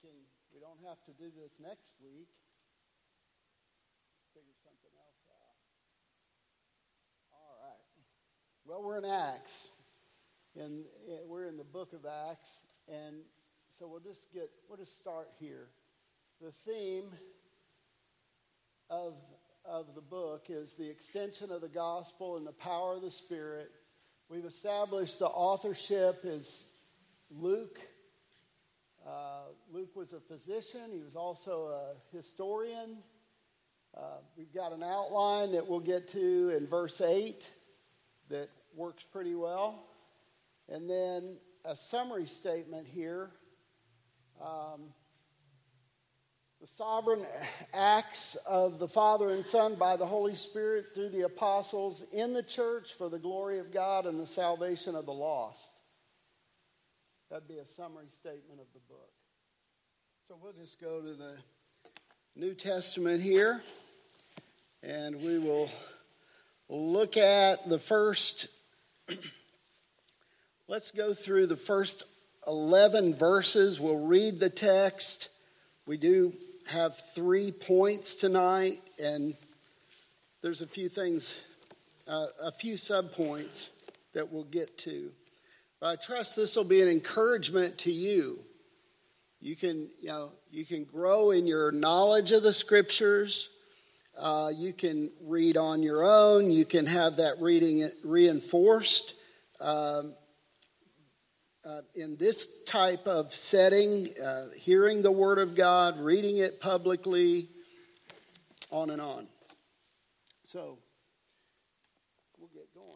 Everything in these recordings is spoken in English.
thinking we don't have to do this next week. Figure something else out. All right. Well, we're in Acts, and we're in the book of Acts, and so we'll just start here. The theme of the book is the extension of the gospel and the power of the Spirit. We've established the authorship is Luke. Luke was a physician. He was also a historian. We've got an outline that we'll get to in verse 8 that works pretty well. And then a summary statement here. The sovereign acts of the Father and Son by the Holy Spirit through the apostles in the church for the glory of God and the salvation of the lost. That'd be a summary statement of the book. So we'll just go to the New Testament here, and we will look at the first, let's go through the first 11 verses. We'll read the text. We do have 3 points tonight, and there's a few things, a few subpoints that we'll get to. But I trust this will be an encouragement to you. You can grow in your knowledge of the Scriptures. You can read on your own. You can have that reading reinforced. In this type of setting, hearing the Word of God, reading it publicly, on and on. So, we'll get going.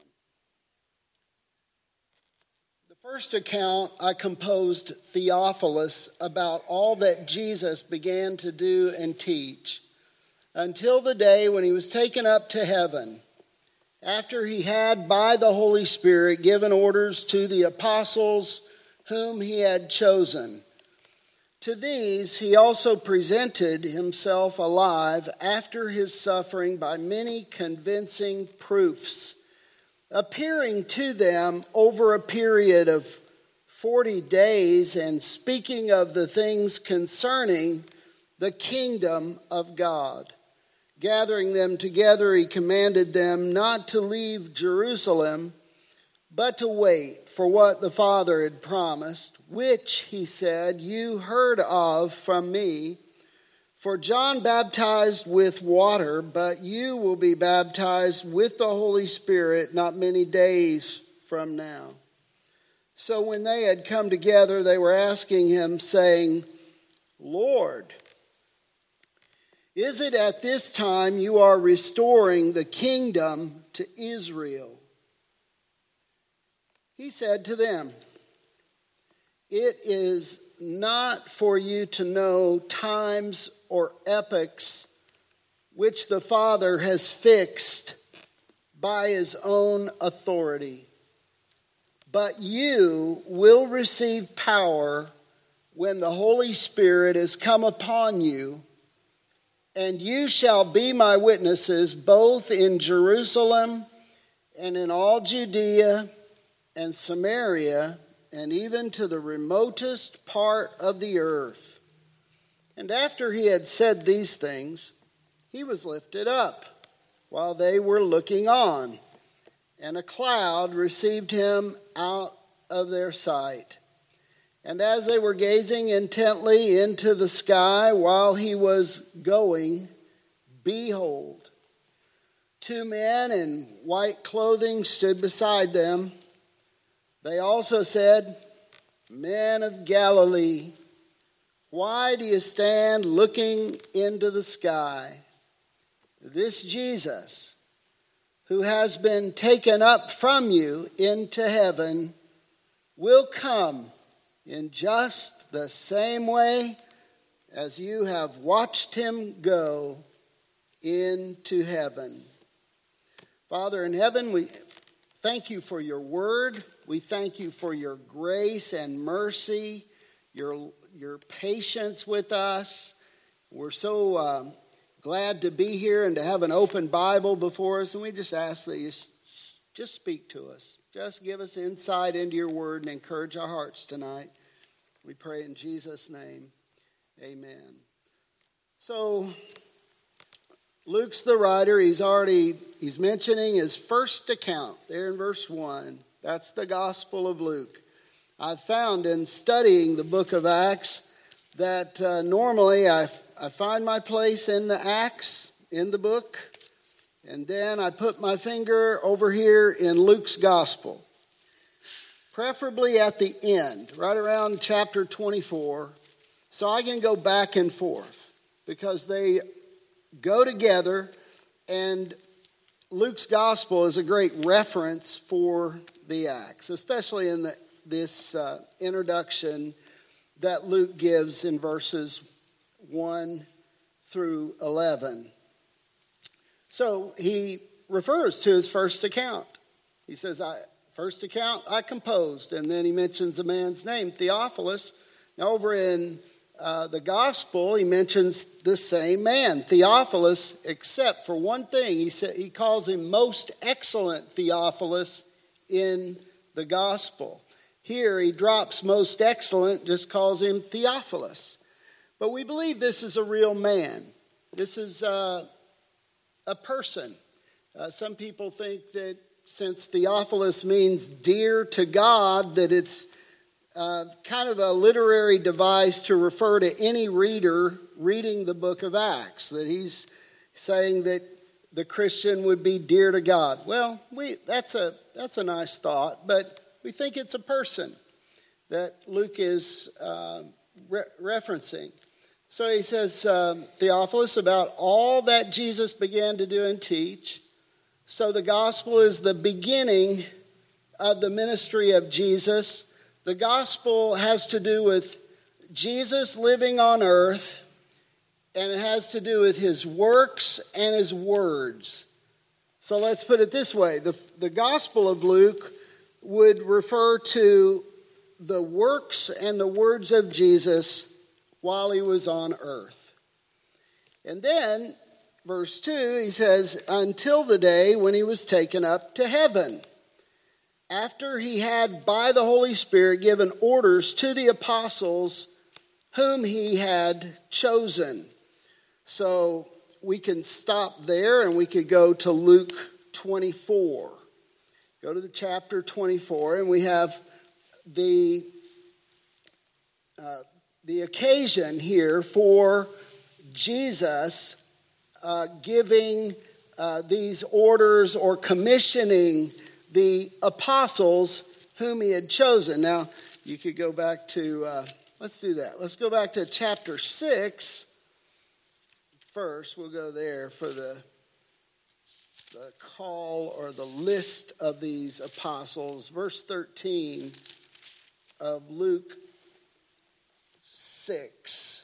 The first account I composed Theophilus about all that Jesus began to do and teach until the day when he was taken up to heaven, after he had by the Holy Spirit given orders to the apostles whom he had chosen. To these he also presented himself alive after his suffering by many convincing proofs, appearing to them over a period of 40 days and speaking of the things concerning the kingdom of God. Gathering them together, he commanded them not to leave Jerusalem, but to wait for what the Father had promised, which, he said, you heard of from me. For John baptized with water, but you will be baptized with the Holy Spirit not many days from now. So when they had come together, they were asking him, saying, Lord, is it at this time you are restoring the kingdom to Israel? He said to them, it is not for you to know times or epochs which the Father has fixed by his own authority. But you will receive power when the Holy Spirit has come upon you, and you shall be my witnesses both in Jerusalem and in all Judea and Samaria, and even to the remotest part of the earth. And after he had said these things, he was lifted up while they were looking on, and a cloud received him out of their sight. And as they were gazing intently into the sky while he was going, behold, 2 men in white clothing stood beside them. They also said, Men of Galilee, why do you stand looking into the sky? This Jesus, who has been taken up from you into heaven, will come in just the same way as you have watched him go into heaven. Father in heaven, we thank you for your word. We thank you for your grace and mercy, your patience with us. We're so glad to be here and to have an open Bible before us. And we just ask that you just speak to us. Just give us insight into your word and encourage our hearts tonight. We pray in Jesus' name. Amen. So Luke's the writer. He's mentioning his first account there in verse 1. That's the Gospel of Luke. I've found in studying the book of Acts that normally I find my place in the Acts, in the book, and then I put my finger over here in Luke's Gospel. Preferably at the end, right around chapter 24, so I can go back and forth because they go together, and Luke's Gospel is a great reference for the Acts, especially in this introduction that Luke gives in verses 1 through 11. So he refers to his first account. He says, first account I composed, and then he mentions a man's name, Theophilus. Now over in the Gospel, he mentions the same man, Theophilus, except for one thing. He calls him most excellent Theophilus in the Gospel. Here he drops most excellent, just calls him Theophilus. But we believe this is a real man. This is a person. Some people think that since Theophilus means dear to God, that it's kind of a literary device to refer to any reader reading the book of Acts, that he's saying that the Christian would be dear to God. Well, that's a nice thought, but we think it's a person that Luke is referencing. So he says, Theophilus, about all that Jesus began to do and teach. So the gospel is the beginning of the ministry of Jesus. The gospel has to do with Jesus living on earth, and it has to do with his works and his words. So let's put it this way. The Gospel of Luke would refer to the works and the words of Jesus while he was on earth. And then, verse 2, he says, until the day when he was taken up to heaven, after he had by the Holy Spirit given orders to the apostles whom he had chosen. So we can stop there and we could go to Luke 24. Go to the chapter 24, and we have the occasion here for Jesus giving these orders or commissioning the apostles whom he had chosen. Now, you could go back to, let's do that. Let's go back to chapter 6 first. We'll go there for the call or the list of these apostles. Verse 13 of Luke 6.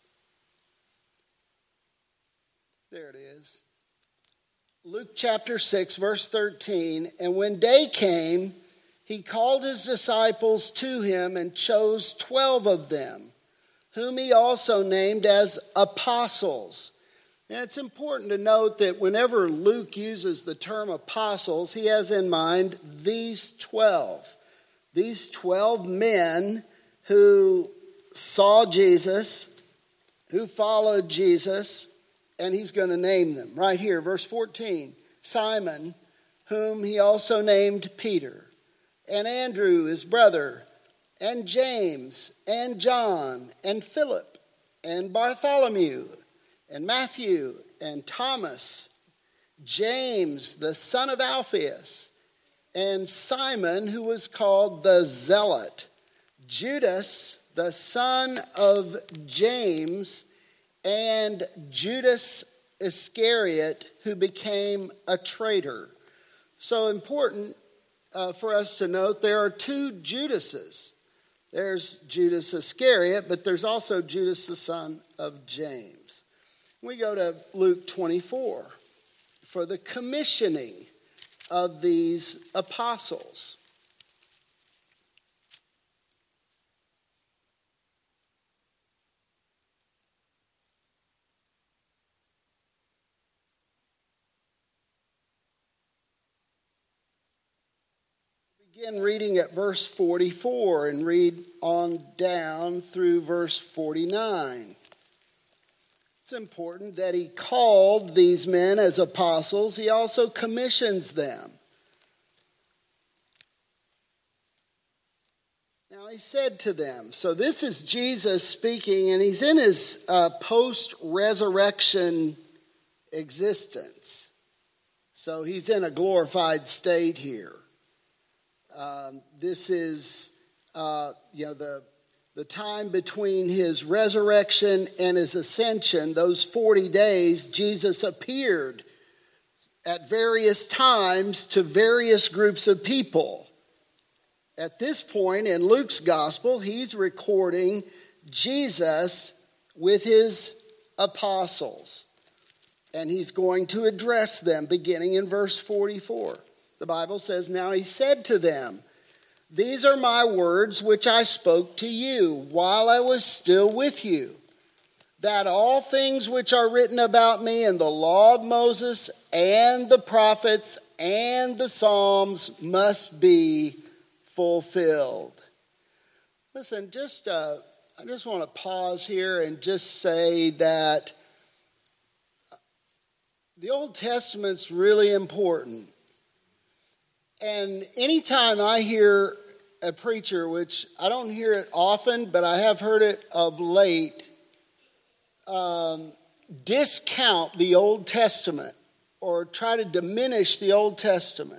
There it is. Luke chapter 6, verse 13. And when day came, he called his disciples to him and chose 12 of them, whom he also named as apostles. And it's important to note that whenever Luke uses the term apostles, he has in mind these 12. These 12 men who saw Jesus, who followed Jesus, and he's going to name them. Right here, verse 14. Simon, whom he also named Peter, and Andrew, his brother, and James, and John, and Philip, and Bartholomew, and Matthew, and Thomas, James, the son of Alphaeus, and Simon, who was called the Zealot, Judas, the son of James, and Judas Iscariot, who became a traitor. So important for us to note, there are two Judases. There's Judas Iscariot, but there's also Judas, the son of James. We go to Luke 24 for the commissioning of these apostles. Begin reading at verse 44 and read on down through verse 49. It's important that he called these men as apostles. He also commissions them. Now he said to them, so this is Jesus speaking, and he's in his post-resurrection existence. So he's in a glorified state here. This is, the time between his resurrection and his ascension, those 40 days, Jesus appeared at various times to various groups of people. At this point in Luke's gospel, he's recording Jesus with his apostles. And he's going to address them beginning in verse 44. The Bible says, now he said to them, these are my words which I spoke to you while I was still with you, that all things which are written about me in the law of Moses and the prophets and the Psalms must be fulfilled. Listen, I just want to pause here and just say that the Old Testament's really important. And anytime I hear a preacher, which I don't hear it often, but I have heard it of late, discount the Old Testament or try to diminish the Old Testament,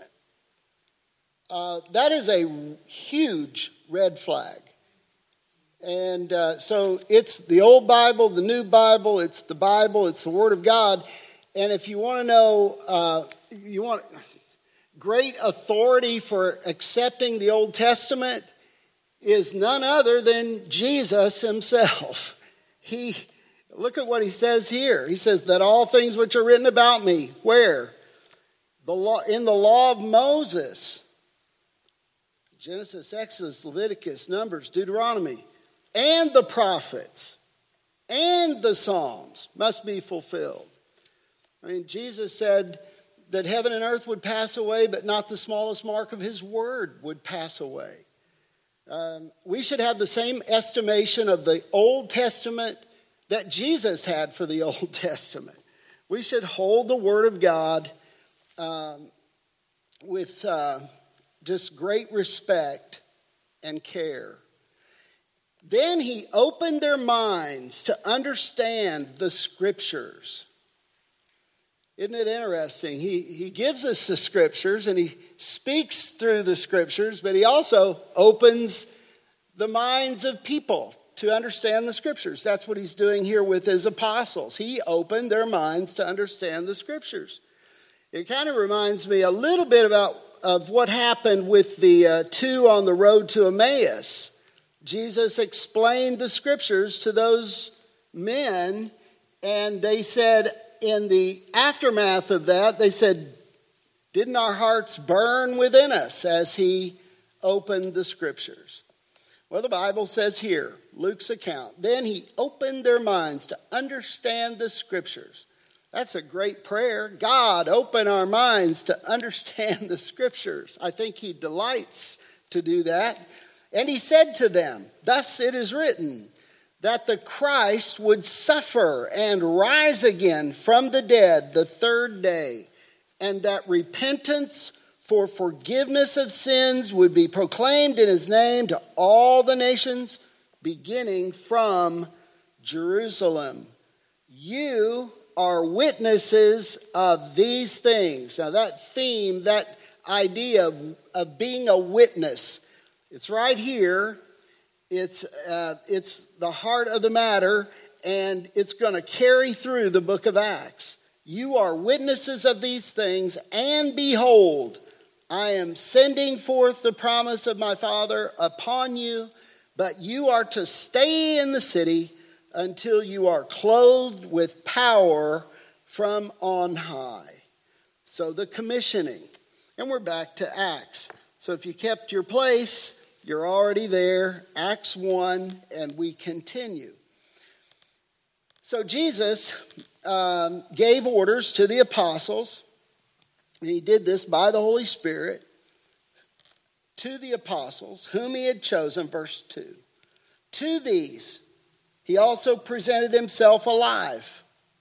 that is a huge red flag. And so it's the Old Bible, the New Bible, it's the Bible, it's the Word of God. And if you want to know, you want great authority for accepting the Old Testament is none other than Jesus himself. Look at what he says here. He says that all things which are written about me, where? In the law of Moses. Genesis, Exodus, Leviticus, Numbers, Deuteronomy, and the prophets, and the Psalms must be fulfilled. I mean, Jesus said that heaven and earth would pass away, but not the smallest mark of his word would pass away. We should have the same estimation of the Old Testament that Jesus had for the Old Testament. We should hold the Word of God with just great respect and care. Then he opened their minds to understand the Scriptures. Isn't it interesting? He gives us the Scriptures and he speaks through the Scriptures, but he also opens the minds of people to understand the Scriptures. That's what he's doing here with his apostles. He opened their minds to understand the Scriptures. It kind of reminds me a little bit of what happened with the two on the road to Emmaus. Jesus explained the Scriptures to those men, and they said, in the aftermath of that, they said, didn't our hearts burn within us as he opened the Scriptures? Well, the Bible says here, Luke's account, then he opened their minds to understand the Scriptures. That's a great prayer. God, open our minds to understand the Scriptures. I think he delights to do that. And he said to them, thus it is written, that the Christ would suffer and rise again from the dead the third day, and that repentance for forgiveness of sins would be proclaimed in his name to all the nations, beginning from Jerusalem. You are witnesses of these things. Now that theme, that idea of being a witness, it's right here. It's the heart of the matter, and it's going to carry through the book of Acts. You are witnesses of these things, and behold, I am sending forth the promise of my Father upon you, but you are to stay in the city until you are clothed with power from on high. So the commissioning. And we're back to Acts. So if you kept your place, you're already there, Acts 1, and we continue. So Jesus gave orders to the apostles, and he did this by the Holy Spirit, to the apostles whom he had chosen, verse 2. To these he also presented himself alive,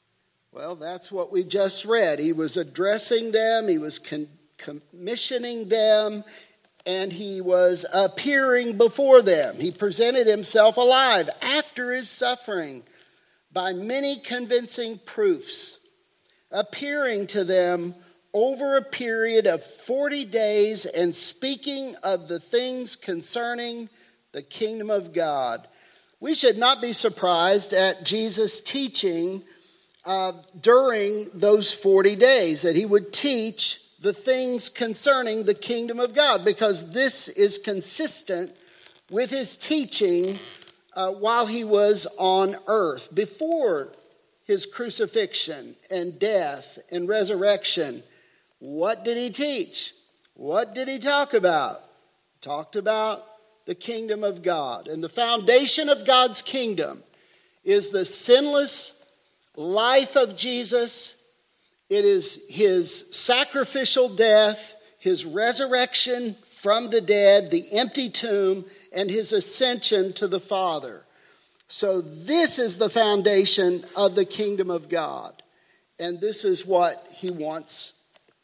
Well, that's what we just read. He was addressing them, he was commissioning them, and he was appearing before them. He presented himself alive after his suffering by many convincing proofs, appearing to them over a period of 40 days and speaking of the things concerning the kingdom of God. We should not be surprised at Jesus' teaching during those 40 days, that he would teach the things concerning the kingdom of God, because this is consistent with his teaching while he was on earth. Before his crucifixion and death and resurrection, what did he teach? What did he talk about? He talked about the kingdom of God. And the foundation of God's kingdom is the sinless life of Jesus. It is his sacrificial death, his resurrection from the dead, the empty tomb, and his ascension to the Father. So this is the foundation of the kingdom of God. And this is what he wants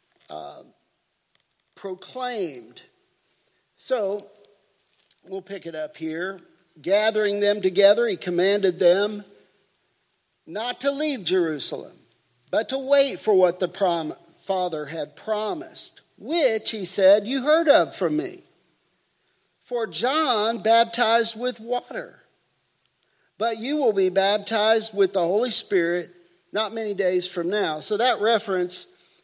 proclaimed. So we'll pick it up here. Gathering them together, he commanded them not to leave Jerusalem, but to wait for what the Father had promised, which, he said, you heard of from me. For John baptized with water, but you will be baptized with the Holy Spirit not many days from now. So that reference,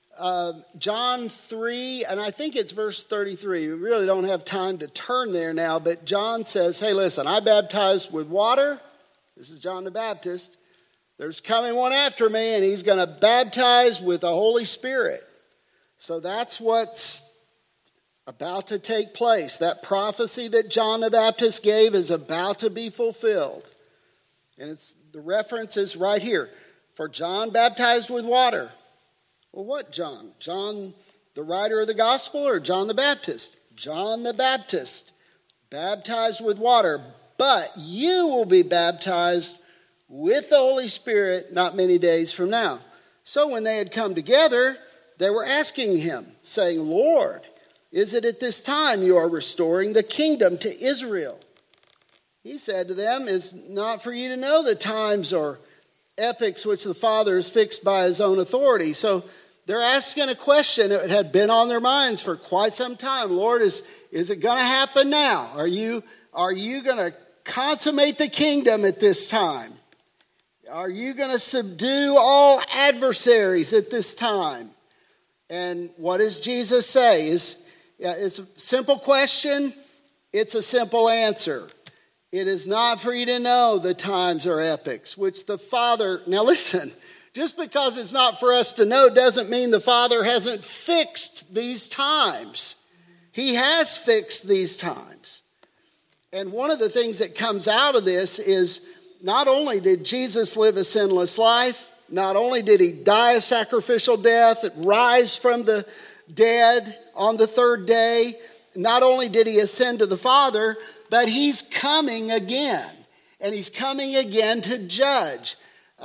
John 3, and I think it's verse 33. We really don't have time to turn there now, but John says, hey, listen, I baptized with water. This is John the Baptist. There's coming one after me, and he's going to baptize with the Holy Spirit. So that's what's about to take place. That prophecy that John the Baptist gave is about to be fulfilled. And the reference is right here. For John baptized with water. Well, what John? John, the writer of the gospel, or John the Baptist? John the Baptist baptized with water. But you will be baptized with the Holy Spirit not many days from now. So when they had come together, they were asking him, saying, Lord, is it at this time you are restoring the kingdom to Israel? He said to them, it's not for you to know the times or epochs which the Father has fixed by his own authority. So they're asking a question that had been on their minds for quite some time. Lord, is it going to happen now? Are you going to consummate the kingdom at this time? Are you going to subdue all adversaries at this time? And what does Jesus say? It's a simple question. It's a simple answer. It is not for you to know the times or epochs which the Father... Now listen, just because it's not for us to know doesn't mean the Father hasn't fixed these times. He has fixed these times. And one of the things that comes out of this is not only did Jesus live a sinless life, not only did he die a sacrificial death, rise from the dead on the third day, not only did he ascend to the Father, but he's coming again. And he's coming again to judge.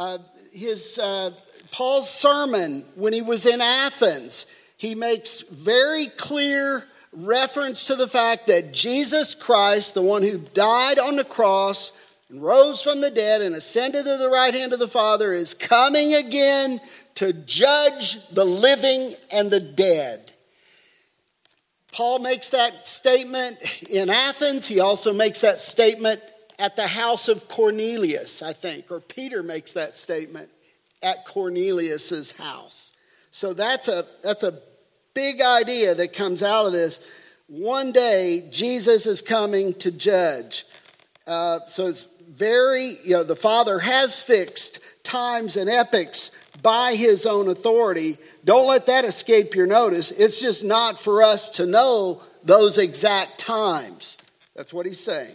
Paul's sermon when he was in Athens, he makes very clear reference to the fact that Jesus Christ, the one who died on the cross and rose from the dead and ascended to the right hand of the Father, is coming again to judge the living and the dead. Paul makes that statement in Athens. He also makes that statement at the house of Cornelius, I think. Or Peter makes that statement at Cornelius's house. So that's a big idea that comes out of this. One day, Jesus is coming to judge. So it's the Father has fixed times and epochs by his own authority. Don't let that escape your notice. It's just not for us to know those exact times. That's what he's saying.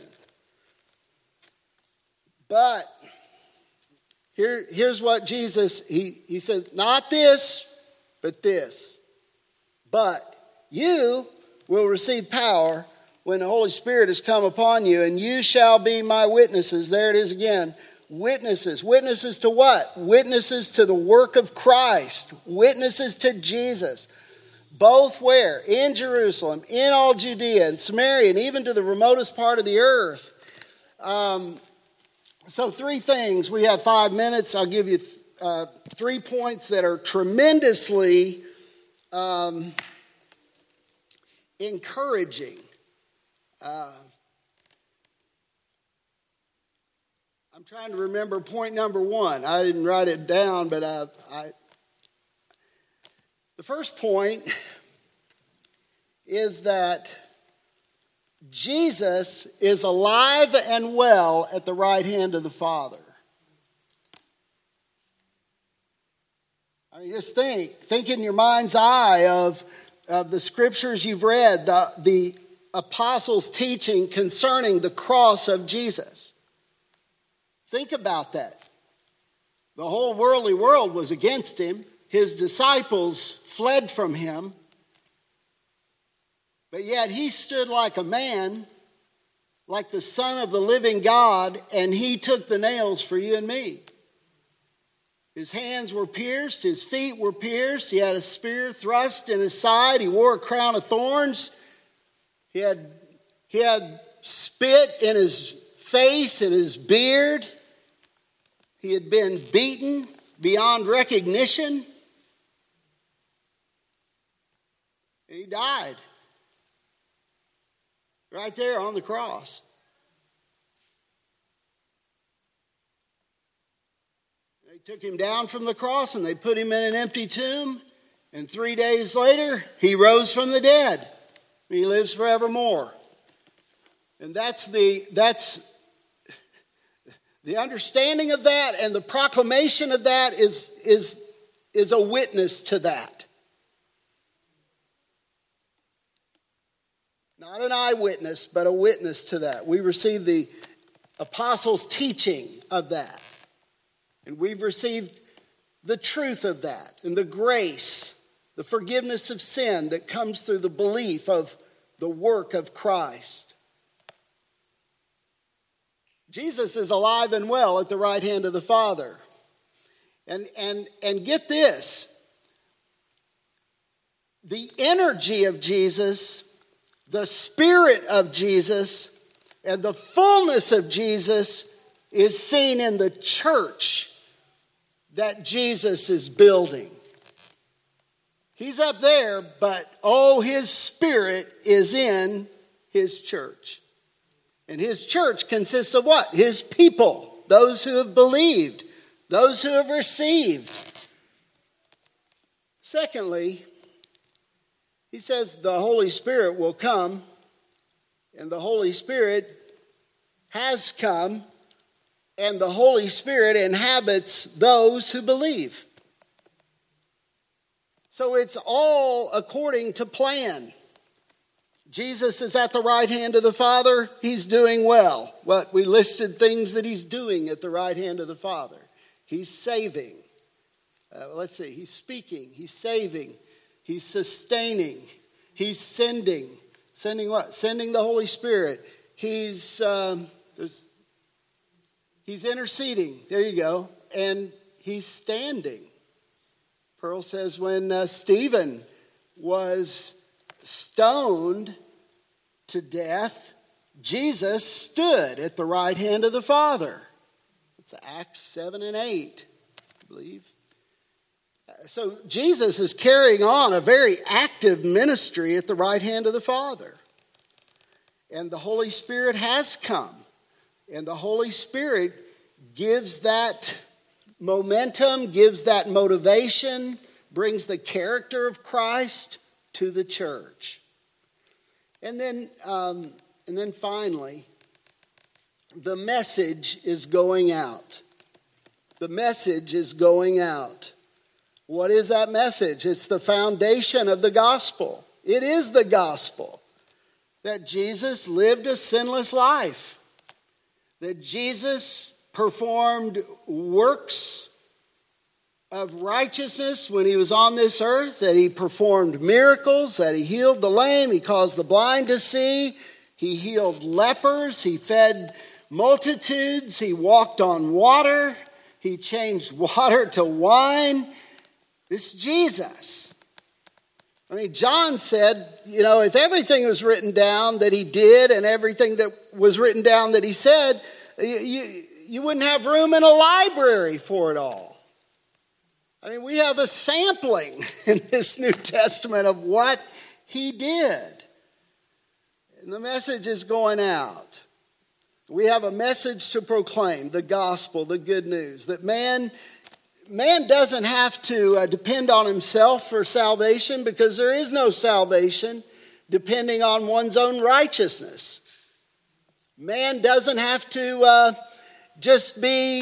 But here's what Jesus, he says, not this, but this. But you will receive power when the Holy Spirit has come upon you, and you shall be my witnesses. There it is again. Witnesses. Witnesses to what? Witnesses to the work of Christ. Witnesses to Jesus. Both where? In Jerusalem, in all Judea and Samaria, and even to the remotest part of the earth. So 3 things. We have 5 minutes. I'll give you 3 points that are tremendously encouraging. I'm trying to remember point number 1. I didn't write it down, but the first point is that Jesus is alive and well at the right hand of the Father. I mean, just think in your mind's eye of the scriptures you've read, the apostles' teaching concerning the cross of Jesus. Think about that. The whole worldly world was against him. His disciples fled from him. But yet he stood like a man, like the Son of the living God, and he took the nails for you and me. His hands were pierced, his feet were pierced, he had a spear thrust in his side, he wore a crown of thorns, he had spit in his face and his beard, he had been beaten beyond recognition, and he died right there on the cross. They took him down from the cross and they put him in an empty tomb. And 3 days later, he rose from the dead. He lives forevermore. And that's the understanding of that, and the proclamation of that is a witness to that. Not an eyewitness, but a witness to that. We receive the apostles' teaching of that. And we've received the truth of that and the grace, the forgiveness of sin that comes through the belief of the work of Christ. Jesus is alive and well at the right hand of the Father. And get this. The energy of Jesus, the Spirit of Jesus, and the fullness of Jesus is seen in the church that Jesus is building. He's up there, but his Spirit is in his church. And his church consists of what? His people, those who have believed, those who have received. Secondly, he says the Holy Spirit will come, and the Holy Spirit has come, and the Holy Spirit inhabits those who believe. So it's all according to plan. Jesus is at the right hand of the Father. He's doing well. We listed things that he's doing at the right hand of the Father. He's saving. He's speaking. He's saving. He's sustaining. He's sending. Sending what? Sending the Holy Spirit. He's interceding. There you go. And he's standing. Pearl says when Stephen was stoned to death, Jesus stood at the right hand of the Father. It's Acts 7 and 8, I believe. So Jesus is carrying on a very active ministry at the right hand of the Father. And the Holy Spirit has come. And the Holy Spirit gives that momentum, gives that motivation, brings the character of Christ to the church. And then finally, the message is going out. The message is going out. What is that message? It's the foundation of the gospel. It is the gospel that Jesus lived a sinless life, that Jesus performed works of righteousness when he was on this earth, that he performed miracles, that he healed the lame, he caused the blind to see, he healed lepers, he fed multitudes. He walked on water. He changed water to wine. This is Jesus. I mean, John said, if everything was written down that he did and everything that was written down that he said, you wouldn't have room in a library for it all. I mean, we have a sampling in this New Testament of what he did. And the message is going out. We have a message to proclaim, the gospel, the good news, that man doesn't have to depend on himself for salvation, because there is no salvation depending on one's own righteousness. Man doesn't have to just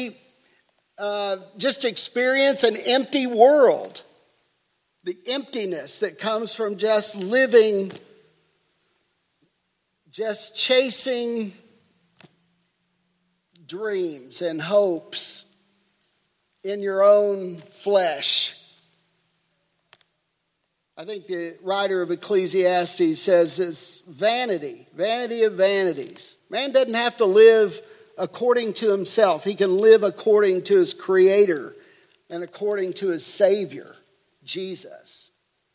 experience an empty world. The emptiness that comes from just living, just chasing dreams and hopes in your own flesh. I think the writer of Ecclesiastes says it's vanity of vanities. Man doesn't have to live according to himself. He can live according to his Creator and according to his Savior, Jesus.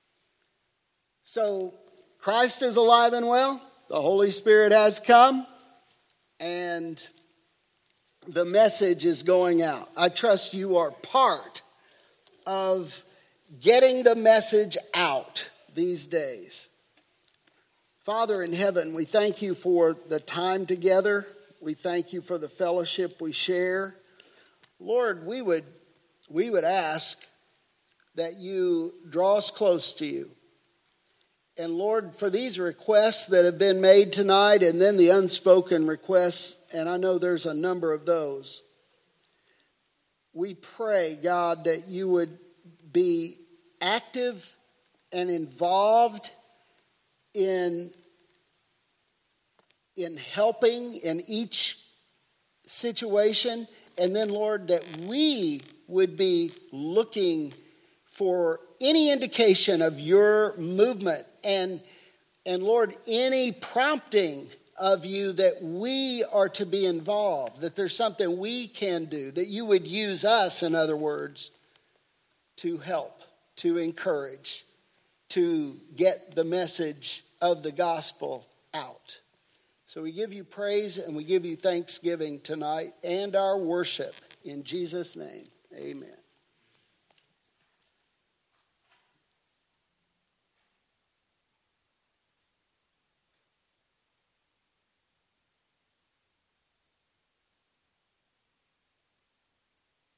So Christ is alive and well. The Holy Spirit has come, and the message is going out. I trust you are part of getting the message out these days. Father in heaven, we thank you for the time together. We thank you for the fellowship we share. Lord, we would ask that you draw us close to you. And Lord, for these requests that have been made tonight, and then the unspoken requests, and I know there's a number of those, we pray, God, that you would be active and involved in helping in each situation. And then, Lord, that we would be looking for any indication of your movement and Lord, any prompting of you that we are to be involved, that there's something we can do, that you would use us, in other words, to help, to encourage, to get the message of the gospel out. So we give you praise and we give you thanksgiving tonight and our worship. In Jesus' name, amen.